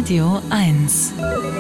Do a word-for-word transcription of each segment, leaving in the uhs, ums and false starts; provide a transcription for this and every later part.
Radio eins.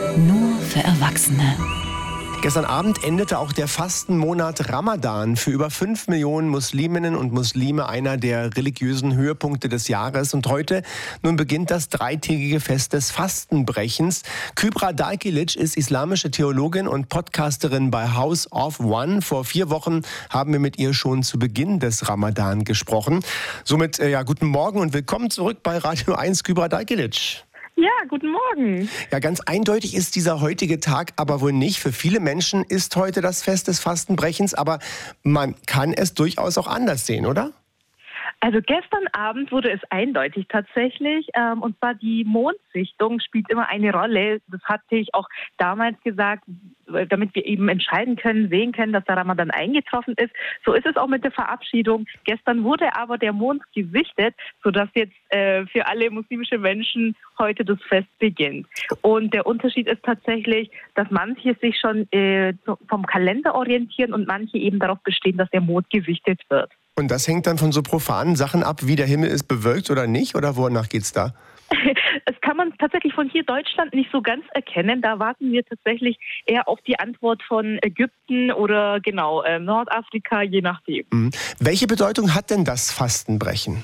Nur für Erwachsene. Gestern Abend endete auch der Fastenmonat Ramadan. Für über fünf Millionen Musliminnen und Muslime einer der religiösen Höhepunkte des Jahres. Und heute nun beginnt das dreitägige Fest des Fastenbrechens. Kübra Dalkilic ist islamische Theologin und Podcasterin bei House of One. Vor vier Wochen haben wir mit ihr schon zu Beginn des Ramadan gesprochen. Somit äh, ja, guten Morgen und willkommen zurück bei Radio eins, Kübra Dalkilic. Ja, guten Morgen. Ja, ganz eindeutig ist dieser heutige Tag aber wohl nicht. Für viele Menschen ist heute das Fest des Fastenbrechens, aber man kann es durchaus auch anders sehen, oder? Also gestern Abend wurde es eindeutig tatsächlich, ähm, und zwar die Mondsichtung spielt immer eine Rolle. Das hatte ich auch damals gesagt, damit wir eben entscheiden können, sehen können, dass der Ramadan eingetroffen ist. So ist es auch mit der Verabschiedung. Gestern wurde aber der Mond gesichtet, sodass jetzt äh, für alle muslimische Menschen heute das Fest beginnt. Und der Unterschied ist tatsächlich, dass manche sich schon äh, vom Kalender orientieren und manche eben darauf bestehen, dass der Mond gesichtet wird. Und das hängt dann von so profanen Sachen ab, wie der Himmel ist bewölkt oder nicht? Oder wonach geht's da? Das kann man tatsächlich von hier Deutschland nicht so ganz erkennen. Da warten wir tatsächlich eher auf die Antwort von Ägypten oder genau äh, Nordafrika, je nachdem. Mhm. Welche Bedeutung hat denn das Fastenbrechen?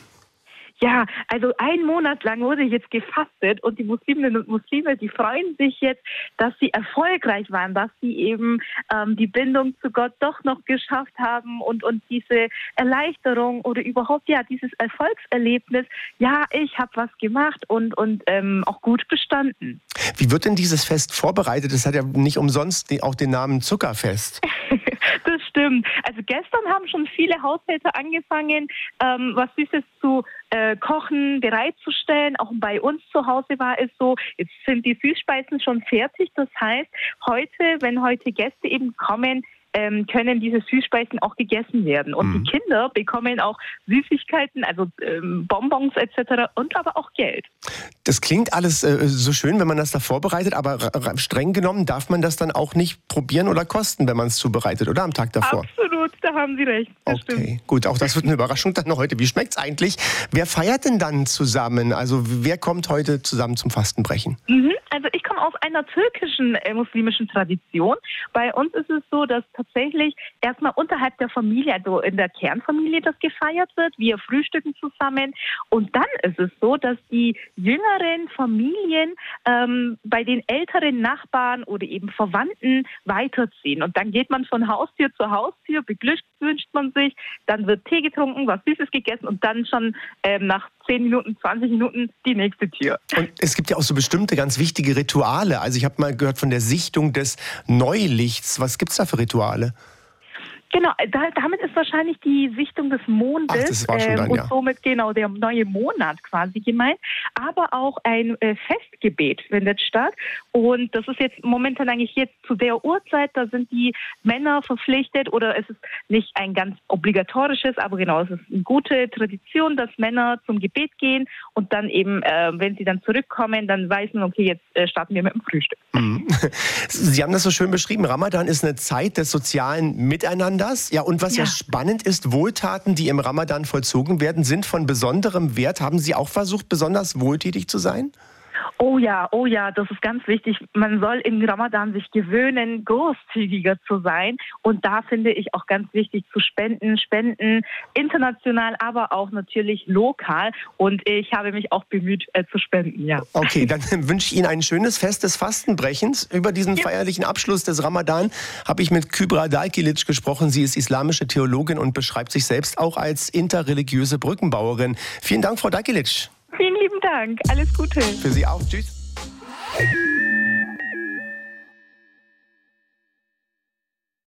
Ja, also einen Monat lang wurde jetzt gefastet und die Musliminnen und Muslime, die freuen sich jetzt, dass sie erfolgreich waren, dass sie eben ähm, die Bindung zu Gott doch noch geschafft haben und, und diese Erleichterung oder überhaupt ja dieses Erfolgserlebnis, ja, ich habe was gemacht und, und ähm, auch gut bestanden. Wie wird denn dieses Fest vorbereitet? Es hat ja nicht umsonst auch den Namen Zuckerfest. Das stimmt. Also gestern haben schon viele Haushalte angefangen, ähm, was Süßes zu äh, kochen, bereitzustellen. Auch bei uns zu Hause war es so, jetzt sind die Süßspeisen schon fertig. Das heißt, heute, wenn heute Gäste eben kommen, ähm, können diese Süßspeisen auch gegessen werden. Und mhm. die Kinder bekommen auch Süßigkeiten, also ähm, Bonbons et cetera und aber auch Geld. Das klingt alles äh, so schön, wenn man das da vorbereitet, aber r- streng genommen darf man das dann auch nicht probieren oder kosten, wenn man es zubereitet, oder am Tag davor? Absolut, da haben Sie recht. Das okay, stimmt. Gut, auch das wird eine Überraschung dann heute. Wie schmeckt's eigentlich? Wer feiert denn dann zusammen? Also wer kommt heute zusammen zum Fastenbrechen? Mhm. Also ich komme aus einer türkischen äh, muslimischen Tradition. Bei uns ist es so, dass tatsächlich erstmal unterhalb der Familie, also in der Kernfamilie, das gefeiert wird. Wir frühstücken zusammen. Und dann ist es so, dass die jüngeren Familien ähm, bei den älteren Nachbarn oder eben Verwandten weiterziehen. Und dann geht man von Haustür zu Haustür, beglückt wünscht man sich, dann wird Tee getrunken, was Süßes gegessen und dann schon ähm, nach zehn Minuten, zwanzig Minuten die nächste Tür. Und es gibt ja auch so bestimmte ganz wichtige Rituale. Also ich habe mal gehört von der Sichtung des Neulichts. Was gibt's da für Rituale? Genau, da, damit ist wahrscheinlich die Sichtung des Mondes. Ach, das war schon dann, ähm, und ja. somit genau der neue Monat quasi gemeint. Aber auch ein äh, Festgebet findet statt. Und das ist jetzt momentan eigentlich jetzt zu der Uhrzeit, da sind die Männer verpflichtet oder es ist nicht ein ganz obligatorisches, aber genau, es ist eine gute Tradition, dass Männer zum Gebet gehen und dann eben, äh, wenn sie dann zurückkommen, dann weiß man, okay, jetzt äh, starten wir mit dem Frühstück. Mhm. Sie haben das so schön beschrieben. Ramadan ist eine Zeit des sozialen Miteinanders. Ja, und was ja. ja spannend ist, Wohltaten, die im Ramadan vollzogen werden, sind von besonderem Wert. Haben Sie auch versucht, besonders wohltätig zu sein? Oh ja, oh ja, das ist ganz wichtig. Man soll im Ramadan sich gewöhnen, großzügiger zu sein. Und da finde ich auch ganz wichtig zu spenden, spenden international, aber auch natürlich lokal. Und ich habe mich auch bemüht äh, zu spenden, ja. Okay, dann wünsche ich Ihnen ein schönes Fest des Fastenbrechens. Über diesen ja. feierlichen Abschluss des Ramadan habe ich mit Kübra Dalkilic gesprochen. Sie ist islamische Theologin und beschreibt sich selbst auch als interreligiöse Brückenbauerin. Vielen Dank, Frau Dalkilic. Vielen lieben Dank. Alles Gute. Für Sie auch. Tschüss.